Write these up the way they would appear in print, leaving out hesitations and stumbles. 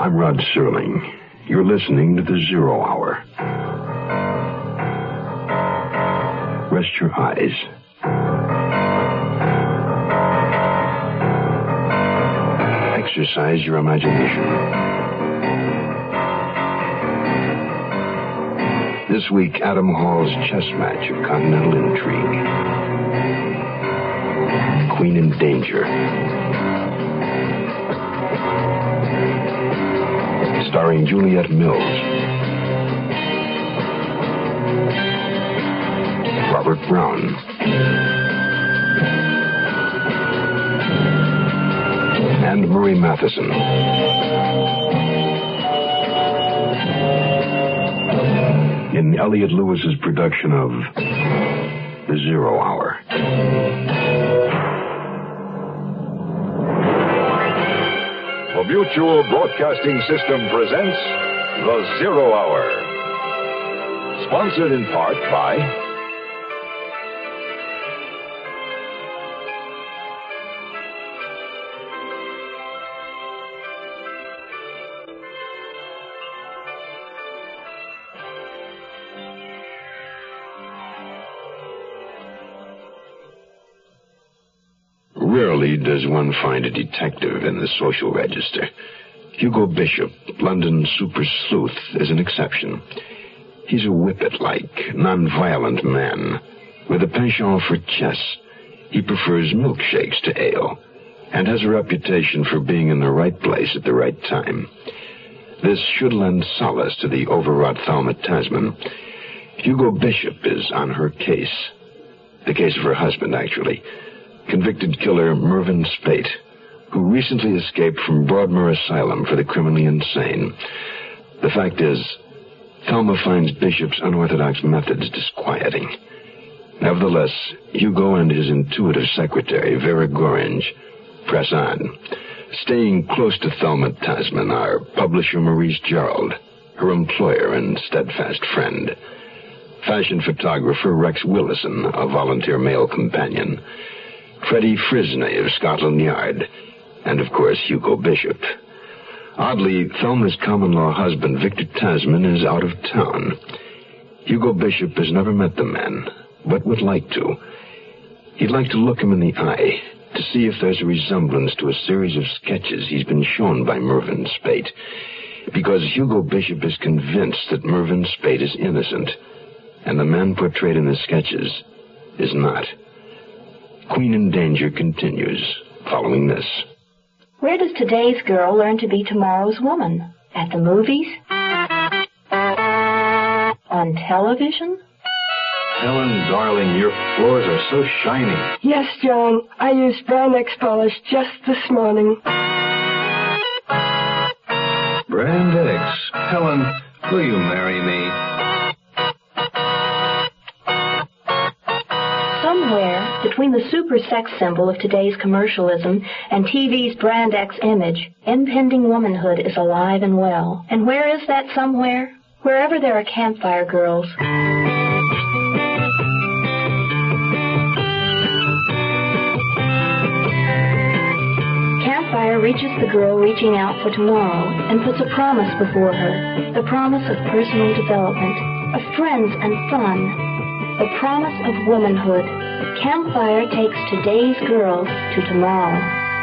I'm Rod Serling. You're listening to the Zero Hour. Rest your eyes. Exercise your imagination. This week, Adam Hall's chess match of continental intrigue. Queen in Danger. Starring Juliette Mills. Robert Brown. And Murray Matheson. In Elliot Lewis's production of The Zero Hour. The Mutual Broadcasting System presents The Zero Hour. Sponsored in part by Rarely does one find a detective in the social register. Hugo Bishop, London super sleuth, is an exception. He's a whippet-like, non-violent man. With a penchant for chess, he prefers milkshakes to ale, and has a reputation for being in the right place at the right time. This should lend solace to the overwrought Thelma Tasman. Hugo Bishop is on her case. The case of her husband, actually. Convicted killer Mervyn Spate, who recently escaped from Broadmoor Asylum for the criminally insane. The fact is, Thelma finds Bishop's unorthodox methods disquieting. Nevertheless, Hugo and his intuitive secretary, Vera Gorringe, press on. Staying close to Thelma Tasman are publisher Maurice Gerald, her employer and steadfast friend, fashion photographer Rex Willison, a volunteer male companion, Freddie Frisney of Scotland Yard, and, of course, Hugo Bishop. Oddly, Thelma's common-law husband, Victor Tasman, is out of town. Hugo Bishop has never met the man, but would like to. He'd like to look him in the eye to see if there's a resemblance to a series of sketches he's been shown by Mervyn Spate, because Hugo Bishop is convinced that Mervyn Spate is innocent, and the man portrayed in the sketches is not. Queen in Danger continues, following this. Where does today's girl learn to be tomorrow's woman? At the movies? On television? Helen, darling, your floors are so shiny. Yes, John. I used Brand X polish just this morning. Brand X. Helen, will you marry me? Somewhere between the super sex symbol of today's commercialism and TV's Brand X image, impending womanhood is alive and well. And where is that somewhere? Wherever there are campfire girls. Campfire reaches the girl reaching out for tomorrow and puts a promise before her. The promise of personal development, of friends and fun. The promise of womanhood. Campfire takes today's girls to tomorrow.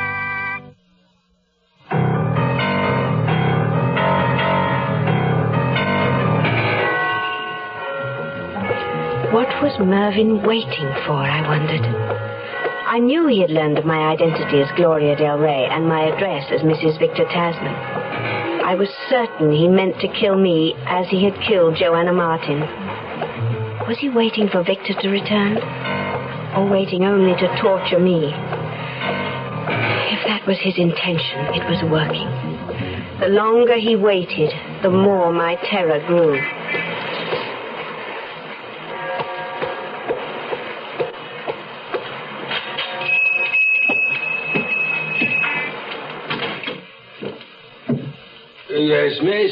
What was Mervyn waiting for, I wondered. I knew he had learned of my identity as Gloria Del Rey and my address as Mrs. Victor Tasman. I was certain he meant to kill me as he had killed Joanna Martin. Was he waiting for Victor to return? Or waiting only to torture me? If that was his intention, it was working. The longer he waited, the more my terror grew. Yes, miss?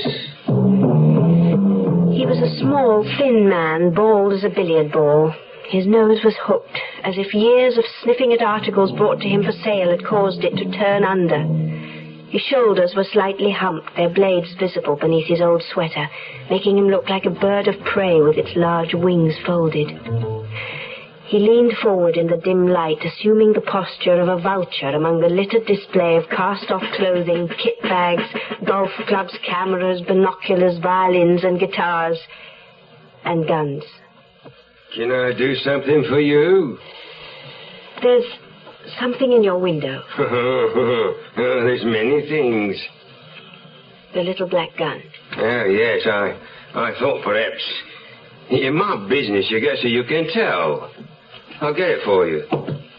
He was a small, thin man, bald as a billiard ball. His nose was hooked, as if years of sniffing at articles brought to him for sale had caused it to turn under. His shoulders were slightly humped, their blades visible beneath his old sweater, making him look like a bird of prey with its large wings folded. He leaned forward in the dim light, assuming the posture of a vulture among the littered display of cast-off clothing, kit bags, golf clubs, cameras, binoculars, violins and guitars, and guns. Can I do something for you? There's something in your window. There's many things. The little black gun. Oh, yes, I thought perhaps. In my business, you guess you can tell. I'll get it for you.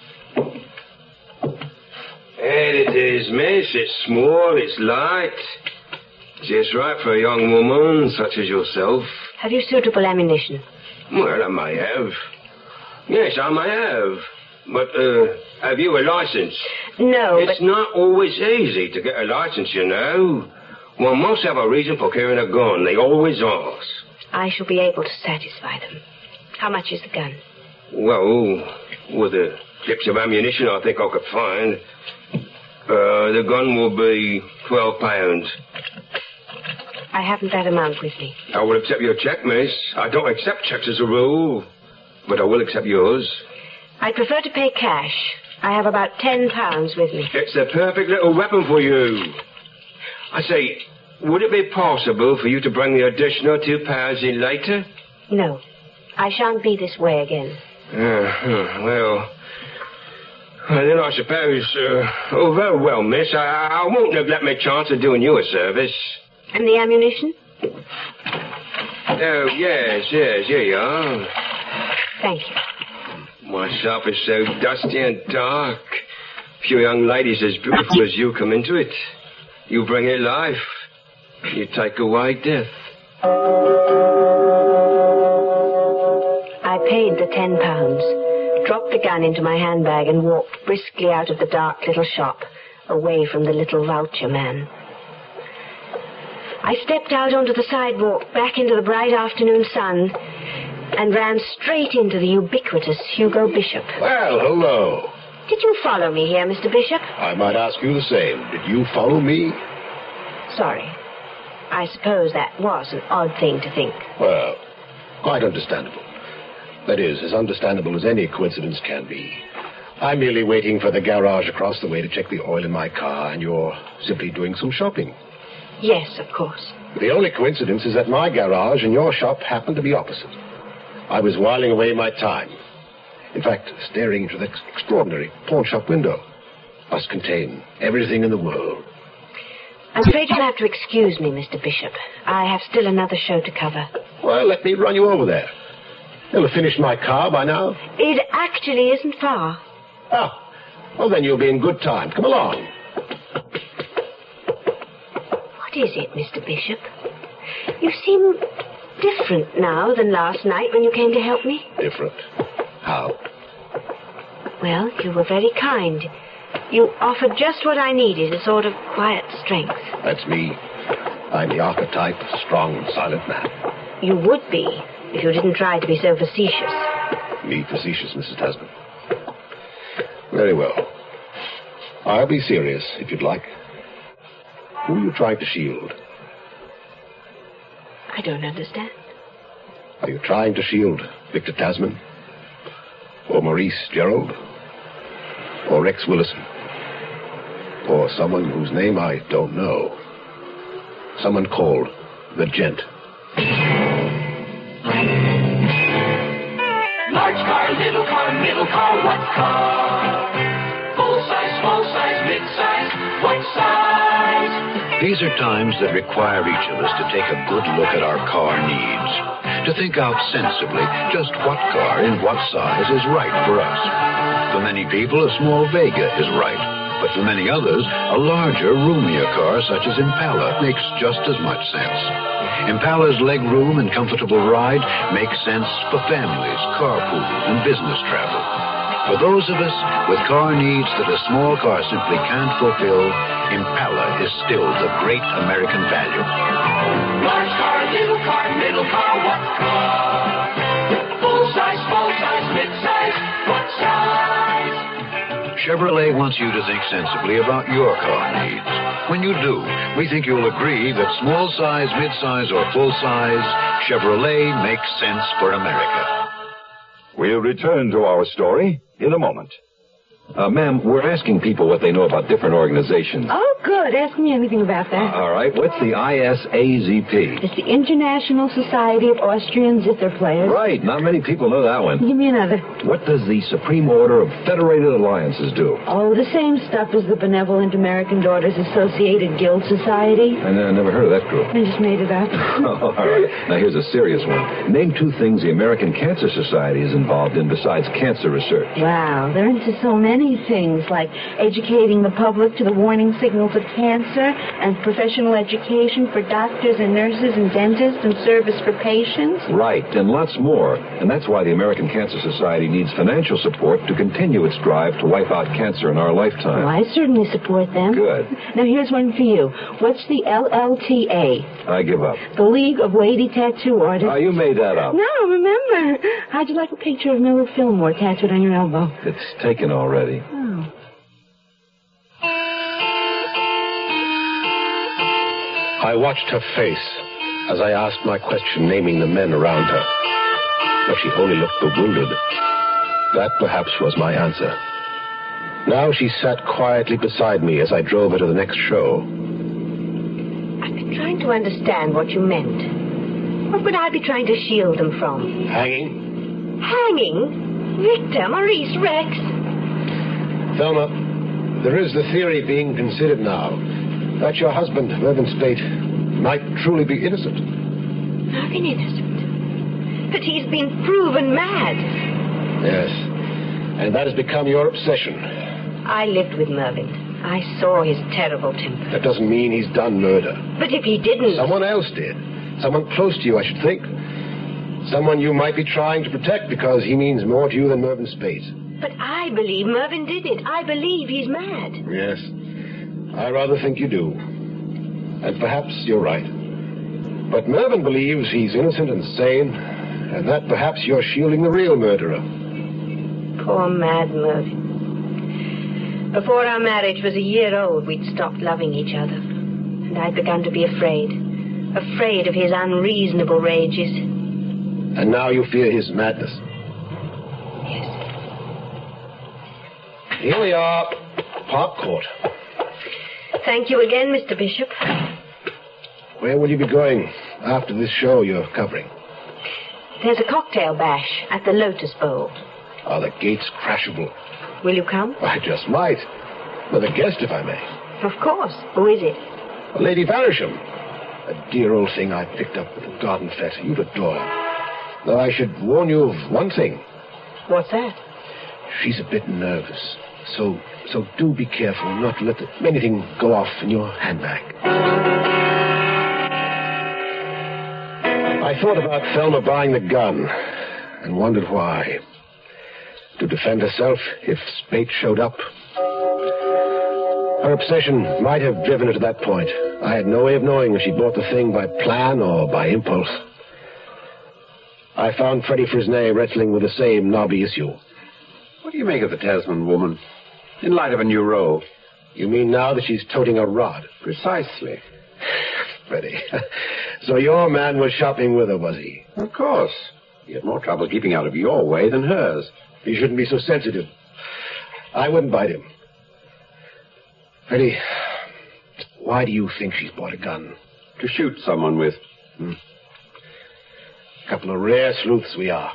There it is, miss. It's small, it's light. Just right for a young woman such as yourself. Have you suitable ammunition? Well, I may have. Yes, I may have. But, have you a license? No, It's not always easy to get a license, you know. One must have a reason for carrying a gun. They always ask. I shall be able to satisfy them. How much is the gun? Well, with the clips of ammunition I think I could find, the gun will be £12. I haven't that amount with me. I will accept your check, miss. I don't accept checks as a rule, but I will accept yours. I'd prefer to pay cash. I have about £10 with me. It's a perfect little weapon for you. I say, would it be possible for you to bring the additional £2 in later? No. I shan't be this way again. Well, then I suppose, very well, miss. I won't neglect my chance of doing you a service. And the ammunition? Oh, yes, here you are. Thank you. My shop is so dusty and dark. Few young ladies as beautiful as you come into it. You bring it life. You take away death. I paid the £10, dropped the gun into my handbag and walked briskly out of the dark little shop, away from the little vulture man. I stepped out onto the sidewalk, back into the bright afternoon sun, and ran straight into the ubiquitous Hugo Bishop. Well, hello. Did you follow me here, Mr. Bishop? I might ask you the same. Did you follow me? Sorry. I suppose that was an odd thing to think. Well, quite understandable. That is, as understandable as any coincidence can be. I'm merely waiting for the garage across the way to check the oil in my car, and you're simply doing some shopping. Yes, of course. The only coincidence is that my garage and your shop happen to be opposite. I was whiling away my time. In fact, staring into that extraordinary pawn shop window. Must contain everything in the world. I'm afraid you'll have to excuse me, Mr. Bishop. I have still another show to cover. Well, let me run you over there. You'll have finished my car by now. It actually isn't far. Ah, well then you'll be in good time. Come along. What is it, Mr. Bishop? You seem different now than last night when you came to help me. Different? How? Well, you were very kind. You offered just what I needed, a sort of quiet strength. That's me. I'm the archetype of strong and silent man. You would be, if you didn't try to be so facetious. Me facetious, Mrs. Tasman. Very well. I'll be serious, if you'd like. Who are you trying to shield? I don't understand. Are you trying to shield Victor Tasman? Or Maurice Gerald? Or Rex Willison? Or someone whose name I don't know? Someone called the Gent. Large car, little car, middle car, what car? Full size, small size, mid-size, what size? These are times that require each of us to take a good look at our car needs, to think out sensibly just what car in what size is right for us. For many people, a small Vega is right, but for many others, a larger, roomier car such as Impala makes just as much sense. Impala's legroom and comfortable ride make sense for families, carpools, and business travel. For those of us with car needs that a small car simply can't fulfill, Impala is still the great American value. Large car, little car, middle car, what car? Full size, small size, mid-size, what size? Chevrolet wants you to think sensibly about your car needs. When you do, we think you'll agree that small size, mid-size, or full size, Chevrolet makes sense for America. We'll return to our story in a moment. Ma'am, we're asking people what they know about different organizations. Oh, good. Ask me anything about that. All right. What's the ISAZP? It's the International Society of Austrian Zither Players. Right. Not many people know that one. Give me another. What does the Supreme Order of Federated Alliances do? Oh, the same stuff as the Benevolent American Daughters Associated Guild Society. I never heard of that group. I just made it up. All right. Now, here's a serious one. Name 2 things the American Cancer Society is involved in besides cancer research. Wow, they're into so many things, like educating the public to the warning signals of cancer and professional education for doctors and nurses and dentists and service for patients. Right, and lots more. And that's why the American Cancer Society needs financial support to continue its drive to wipe out cancer in our lifetime. Well, I certainly support them. Good. Now, here's one for you. What's the LLTA? I give up. The League of Lady Tattoo Artists. Oh, you made that up. No, remember. How'd you like a picture of Miller Fillmore tattooed on your elbow? It's taken already. Oh. I watched her face as I asked my question, naming the men around her. But she only looked bewildered. That perhaps was my answer. Now she sat quietly beside me as I drove her to the next show. I've been trying to understand what you meant. What would I be trying to shield them from? Hanging? Hanging? Victor, Maurice, Rex. Thelma, there is the theory being considered now that your husband, Mervyn Spate, might truly be innocent. Mervyn innocent? But he's been proven mad. Yes, and that has become your obsession. I lived with Mervyn. I saw his terrible temper. That doesn't mean he's done murder. But if he didn't... Someone else did. Someone close to you, I should think. Someone you might be trying to protect because he means more to you than Mervyn Spate. But I believe Mervyn did it. I believe he's mad. Yes. I rather think you do. And perhaps you're right. But Mervyn believes he's innocent and sane, and that perhaps you're shielding the real murderer. Poor mad Mervyn. Before our marriage was a year old, we'd stopped loving each other. And I'd begun to be afraid. Afraid of his unreasonable rages. And now you fear his madness. Yes. Here we are. Park Court. Thank you again, Mr. Bishop. Where will you be going after this show you're covering? There's a cocktail bash at the Lotus Bowl. Are the gates crashable? Will you come? I just might. With a guest, if I may. Of course. Who is it? Lady Faversham. A dear old thing I picked up at the garden fete. You'd adore her. Though I should warn you of one thing. What's that? She's a bit nervous. So do be careful not to let anything go off in your handbag. I thought about Thelma buying the gun and wondered why. To defend herself if Spate showed up. Her obsession might have driven her to that point. I had no way of knowing if she bought the thing by plan or by impulse. I found Freddie Fresnay wrestling with the same knobby issue. What do you make of the Tasman woman, in light of a new role? You mean now that she's toting a rod? Precisely. Freddie. So your man was shopping with her, was he? Of course. He had more trouble keeping out of your way than hers. He shouldn't be so sensitive. I wouldn't bite him. Freddie, why do you think she's bought a gun? To shoot someone with. Couple of rare sleuths we are.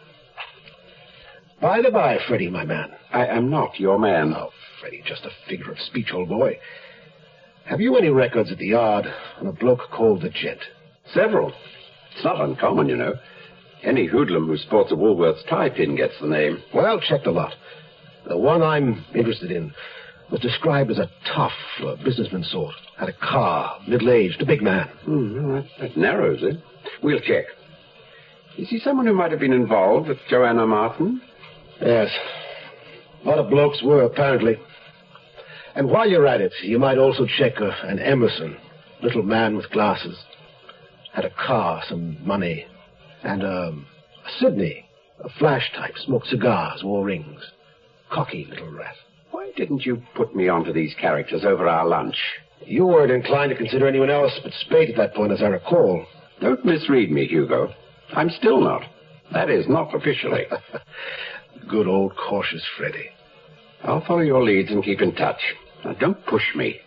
By the by, Freddie, my man. I am not your man. Oh, Freddie, just a figure of speech, old boy. Have you any records at the yard on a bloke called the Gent? Several. It's not uncommon, you know. Any hoodlum who sports a Woolworths tie pin gets the name. Well, check the lot. The one I'm interested in was described as a tough, businessman sort. Had a car, middle-aged, a big man. That narrows it. We'll check. Is he someone who might have been involved with Joanna Martin? Yes. A lot of blokes were, apparently. And while you're at it, you might also check an Emerson, little man with glasses. Had a car, some money, and a Sydney, a flash type, smoked cigars, wore rings. Cocky little rat. Why didn't you put me onto these characters over our lunch? You weren't inclined to consider anyone else but Spade at that point, as I recall. Don't misread me, Hugo. I'm still not. That is, not officially. Good old cautious Freddy. I'll follow your leads and keep in touch. Now, don't push me.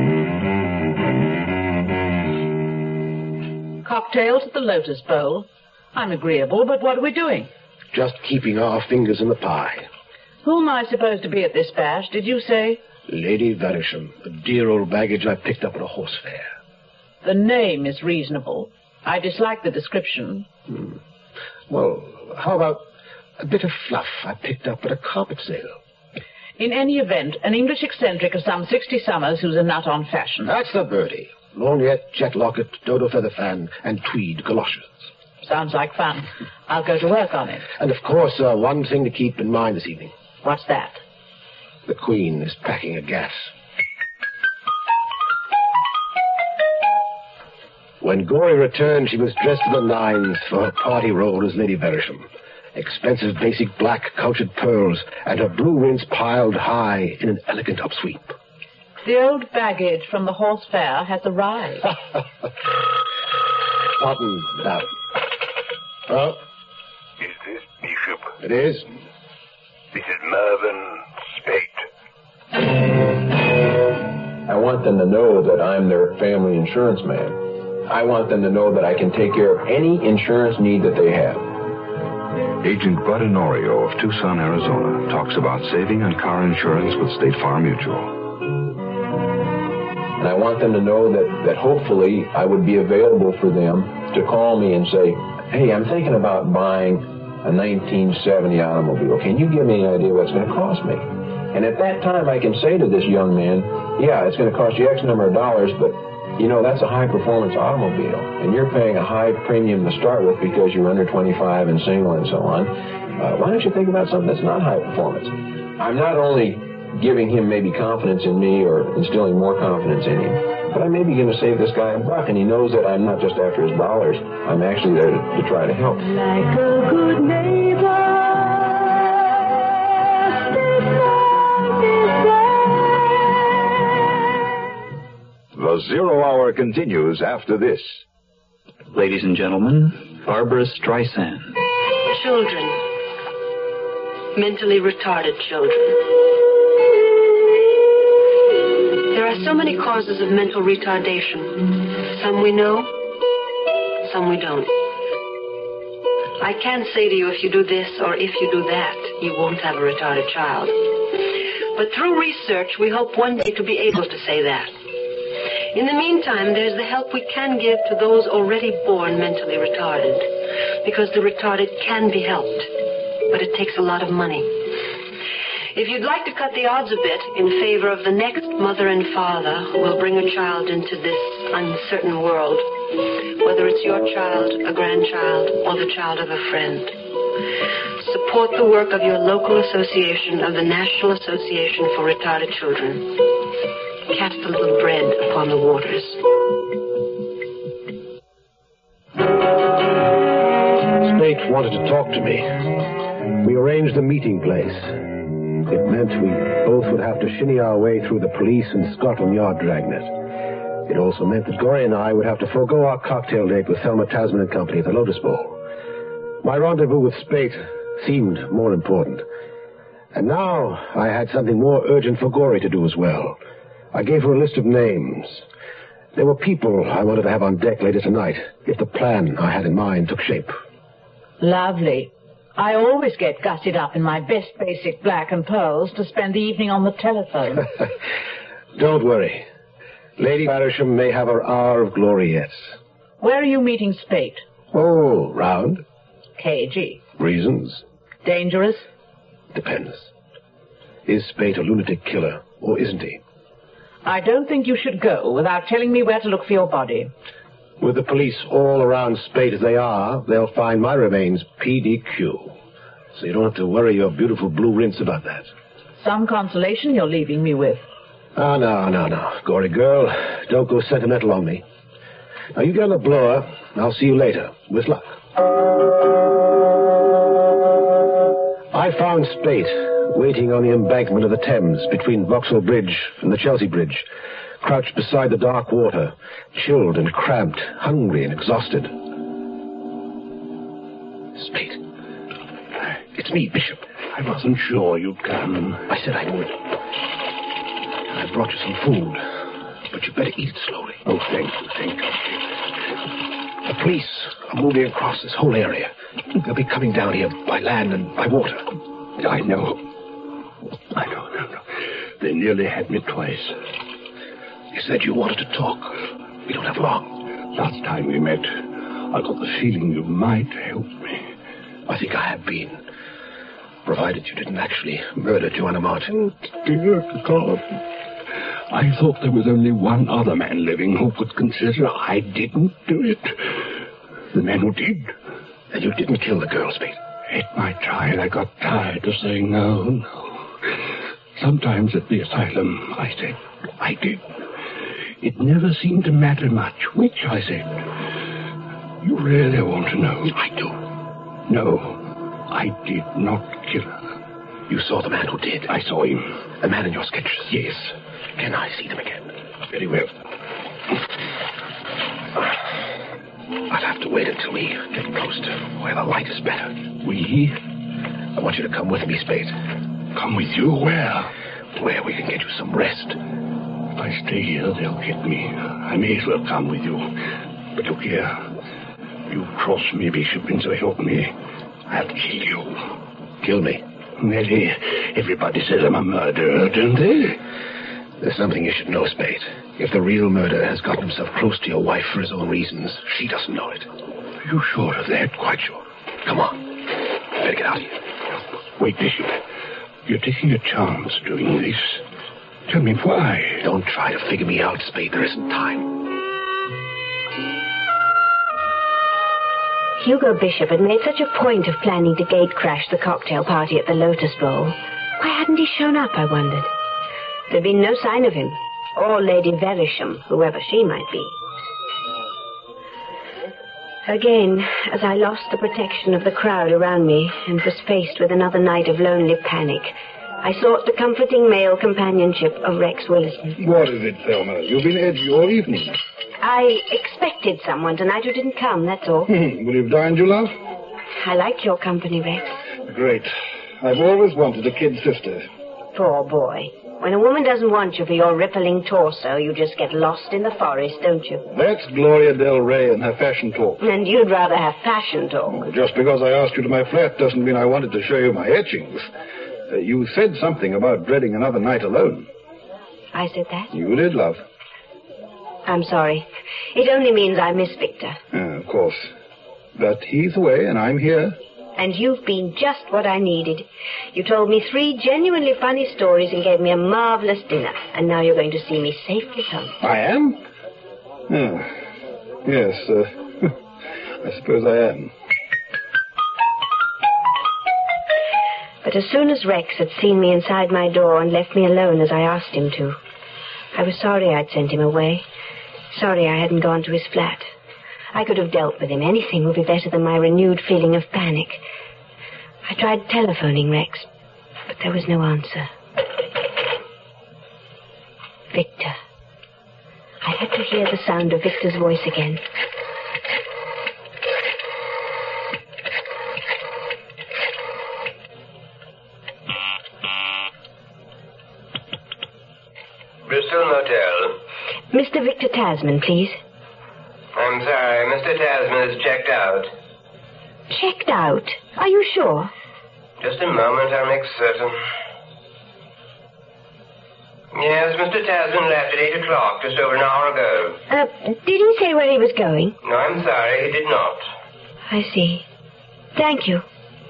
Cocktails at the Lotus Bowl. I'm agreeable, but what are we doing? Just keeping our fingers in the pie. Who am I supposed to be at this bash, did you say? Lady Verisham, a dear old baggage I picked up at a horse fair. The name is reasonable. I dislike the description. Well, how about a bit of fluff I picked up at a carpet sale? In any event, an English eccentric of some 60 summers who's a nut on fashion. That's the birdie. Lorgnette, jet locket, dodo feather fan, and tweed galoshes. Sounds like fun. I'll go to work on it. And of course, one thing to keep in mind this evening. What's that? The Queen is packing a gas. When Gory returned, she was dressed to the nines for her party role as Lady Verisham. Expensive basic black cultured pearls, and her blue rinse piled high in an elegant upsweep. The old baggage from the horse fair has arrived. Cotton, now. Well? Is this Bishop? It is. This is Mervyn Spate. I want them to know that I'm their family insurance man. I want them to know that I can take care of any insurance need that they have. Agent Bud Honorio of Tucson, Arizona, talks about saving on car insurance with State Farm Mutual. And I want them to know that hopefully I would be available for them to call me and say, hey, I'm thinking about buying a 1970 automobile. Can you give me an idea what it's going to cost me? And at that time, I can say to this young man, yeah, it's going to cost you X number of dollars, but, you know, that's a high-performance automobile, and you're paying a high premium to start with because you're under 25 and single and so on. Why don't you think about something that's not high performance? I'm not only giving him maybe confidence in me or instilling more confidence in him, but I may be going to save this guy a buck, and he knows that I'm not just after his dollars. I'm actually there to try to help. Like a good neighbor, The Zero Hour continues after this. Ladies and gentlemen, Barbara Streisand. Children. Mentally retarded children. There are so many causes of mental retardation. Some we know, some we don't. I can't say to you if you do this or if you do that, you won't have a retarded child. But through research, we hope one day to be able to say that. In the meantime, there's the help we can give to those already born mentally retarded, because the retarded can be helped, but it takes a lot of money. If you'd like to cut the odds a bit in favor of the next mother and father who will bring a child into this uncertain world, whether it's your child, a grandchild, or the child of a friend, support the work of your local association of the National Association for Retarded Children. Cast a little bread upon the waters. Spate wanted to talk to me. We arranged a meeting place. It meant we both would have to shinny our way through the police and Scotland Yard dragnet. It also meant that Gory and I would have to forego our cocktail date with Thelma Tasman and Company at the Lotus Bowl. My rendezvous with Spate seemed more important. And now I had something more urgent for Gory to do as well. I gave her a list of names. There were people I wanted to have on deck later tonight, if the plan I had in mind took shape. Lovely. I always get gussied up in my best basic black and pearls to spend the evening on the telephone. Don't worry. Lady Verisham may have her hour of glory yet. Where are you meeting Spate? Oh, round. KG. Reasons? Dangerous? Depends. Is Spate a lunatic killer, or isn't he? I don't think you should go without telling me where to look for your body. With the police all around Spate as they are, they'll find my remains PDQ. So you don't have to worry your beautiful blue rinse about that. Some consolation you're leaving me with. Oh, no. Gory girl, don't go sentimental on me. Now, you get on the blower. I'll see you later. With luck. I found Spate waiting on the embankment of the Thames between Vauxhall Bridge and the Chelsea Bridge, crouched beside the dark water, chilled and cramped, hungry and exhausted. Spade. It's me, Bishop. I wasn't sure you'd come. I said I would. I brought you some food, but you better eat it slowly. Oh, thank you. The police are moving across this whole area. They'll be coming down here by land and by water. I know. They nearly had me twice. You said you wanted to talk. We don't have long. Last time we met, I got the feeling you might help me. I think I have been. Provided you didn't actually murder Joanna Martin. Dear God. I thought there was only one other man living who could consider I didn't do it. The man who did. And you didn't kill the girl, Spade? At my trial, I got tired of saying no. Sometimes at the asylum, I said I did. It never seemed to matter much which I said. You really want to know? I do. No, I did not kill her. You saw the man who did? I saw him. The man in your sketches? Yes. Can I see them again? Very well. I'll have to wait until we get close to where the light is better. We? I want you to come with me, Spade. Come with you? Where? Where we can get you some rest. If I stay here, they'll get me. I may as well come with you. But look here. You cross me, Bishop, and so help me. I'll kill you. Kill me? Well, everybody says I'm a murderer, don't they? There's something you should know, Spade. If the real murderer has gotten himself close to your wife for his own reasons, she doesn't know it. Are you sure of that? Quite sure. Come on. Better get out of here. Wait, Bishop. You're taking a chance doing this. Tell me why. Don't try to figure me out, Spade. There isn't time. Hugo Bishop had made such a point of planning to gate-crash the cocktail party at the Lotus Bowl. Why hadn't he shown up, I wondered? There'd been no sign of him, or Lady Verisham, whoever she might be. Again, as I lost the protection of the crowd around me and was faced with another night of lonely panic, I sought the comforting male companionship of Rex Willison. What is it, Thelma? You've been edgy all evening. I expected someone tonight who didn't come, that's all. Will you have dined, you love? I like your company, Rex. Great. I've always wanted a kid sister. Poor boy. When a woman doesn't want you for your rippling torso, you just get lost in the forest, don't you? That's Gloria Del Rey and her fashion talk. And you'd rather have fashion talk. Just because I asked you to my flat doesn't mean I wanted to show you my etchings. You said something about dreading another night alone. I said that? You did, love. I'm sorry. It only means I miss Victor. Of course. But he's away and I'm here. And you've been just what I needed. You told me 3 genuinely funny stories and gave me a marvelous dinner. And now you're going to see me safely home. I am? Yes, I suppose I am. But as soon as Rex had seen me inside my door and left me alone as I asked him to, I was sorry I'd sent him away. Sorry I hadn't gone to his flat. I could have dealt with him. Anything would be better than my renewed feeling of panic. I tried telephoning Rex, but there was no answer. Victor. I had to hear the sound of Victor's voice again. Bristol Motel. Mr. Victor Tasman, please. I'm sorry, Mr. Tasman is checked out. Checked out? Are you sure? Just a moment, I'll make certain. Yes, Mr. Tasman left at 8 o'clock, just over an hour ago. Did he say where he was going? No, I'm sorry, he did not. I see. Thank you.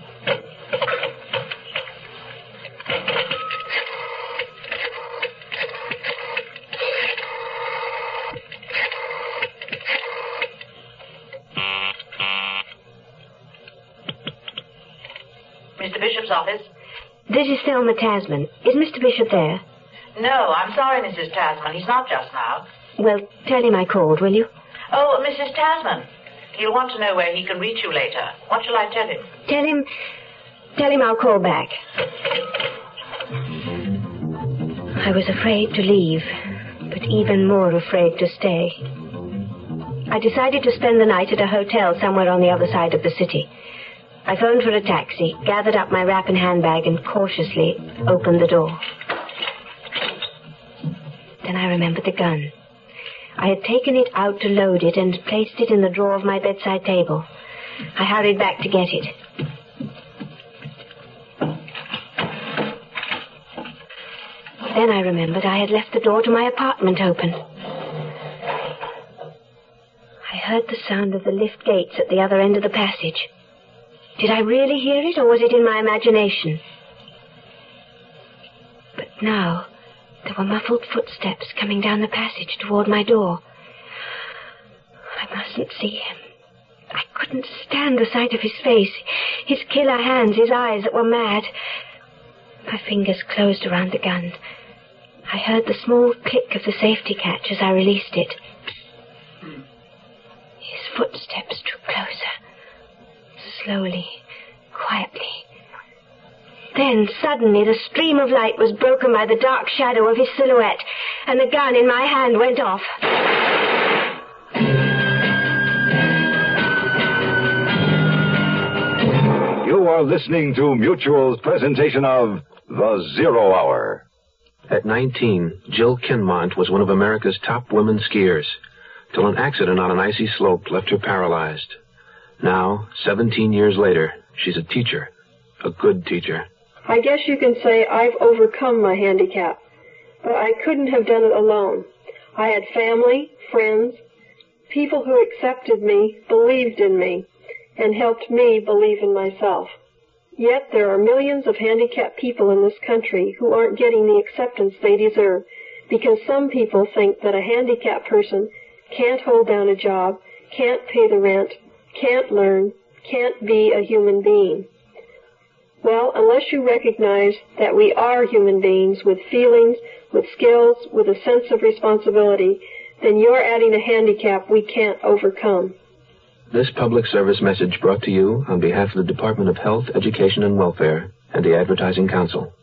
Mr. Bishop's office? This is Thelma Tasman. Is Mr. Bishop there? No, I'm sorry, Mrs. Tasman. He's not just now. Well, tell him I called, will you? Oh, Mrs. Tasman. He'll want to know where he can reach you later. What shall I tell him? Tell him I'll call back. I was afraid to leave, but even more afraid to stay. I decided to spend the night at a hotel somewhere on the other side of the city. I phoned for a taxi, gathered up my wrap and handbag, and cautiously opened the door. Then I remembered the gun. I had taken it out to load it and placed it in the drawer of my bedside table. I hurried back to get it. Then I remembered I had left the door to my apartment open. I heard the sound of the lift gates at the other end of the passage. Did I really hear it, or was it in my imagination? But now, there were muffled footsteps coming down the passage toward my door. I mustn't see him. I couldn't stand the sight of his face, his killer hands, his eyes that were mad. My fingers closed around the gun. I heard the small click of the safety catch as I released it. His footsteps drew closer, slowly, quietly. Then, suddenly, the stream of light was broken by the dark shadow of his silhouette, and the gun in my hand went off. You are listening to Mutual's presentation of The Zero Hour. At 19, Jill Kinmont was one of America's top women skiers, till an accident on an icy slope left her paralyzed. Now, 17 years later, she's a teacher, a good teacher. I guess you can say I've overcome my handicap, but I couldn't have done it alone. I had family, friends, people who accepted me, believed in me, and helped me believe in myself. Yet there are millions of handicapped people in this country who aren't getting the acceptance they deserve because some people think that a handicapped person can't hold down a job, can't pay the rent, can't learn, can't be a human being. Well, unless you recognize that we are human beings with feelings, with skills, with a sense of responsibility, then you're adding a handicap we can't overcome. This public service message brought to you on behalf of the Department of Health, Education, and Welfare and the Advertising Council.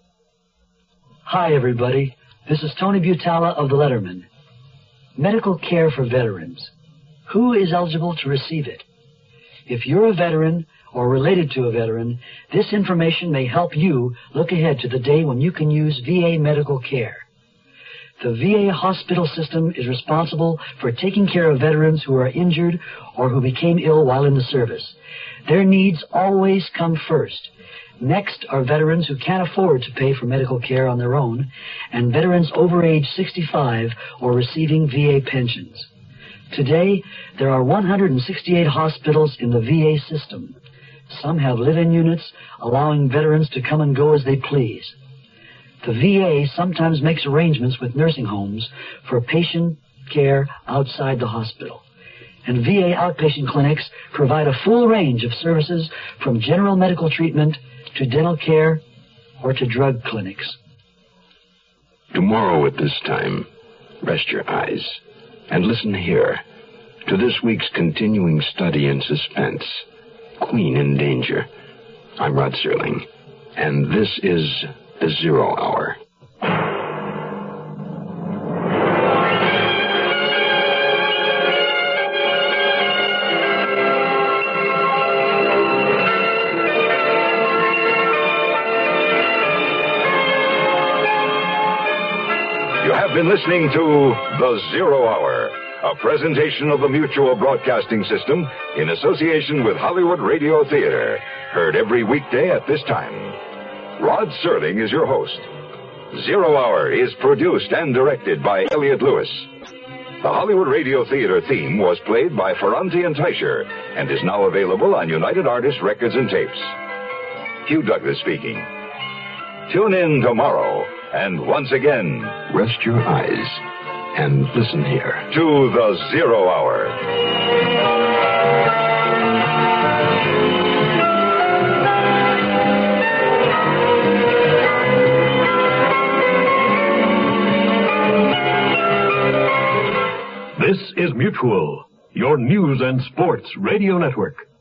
Hi, everybody. This is Tony Butala of The Letterman. Medical care for veterans. Who is eligible to receive it? If you're a veteran or related to a veteran, this information may help you look ahead to the day when you can use VA medical care. The VA hospital system is responsible for taking care of veterans who are injured or who became ill while in the service. Their needs always come first. Next are veterans who can't afford to pay for medical care on their own, and veterans over age 65 or receiving VA pensions. Today, there are 168 hospitals in the VA system. Some have live-in units, allowing veterans to come and go as they please. The VA sometimes makes arrangements with nursing homes for patient care outside the hospital. And VA outpatient clinics provide a full range of services from general medical treatment to dental care or to drug clinics. Tomorrow at this time, rest your eyes and listen here to this week's continuing study in suspense, Queen in Danger. I'm Rod Serling, and this is The Zero Hour. You have been listening to The Zero Hour, a presentation of the Mutual Broadcasting System in association with Hollywood Radio Theater, heard every weekday at this time. Rod Serling is your host. Zero Hour is produced and directed by Elliott Lewis. The Hollywood Radio Theater theme was played by Ferranti and Teicher and is now available on United Artists Records and Tapes. Hugh Douglas speaking. Tune in tomorrow, and once again, rest your eyes and listen here to The Zero Hour. This is Mutual, your news and sports radio network.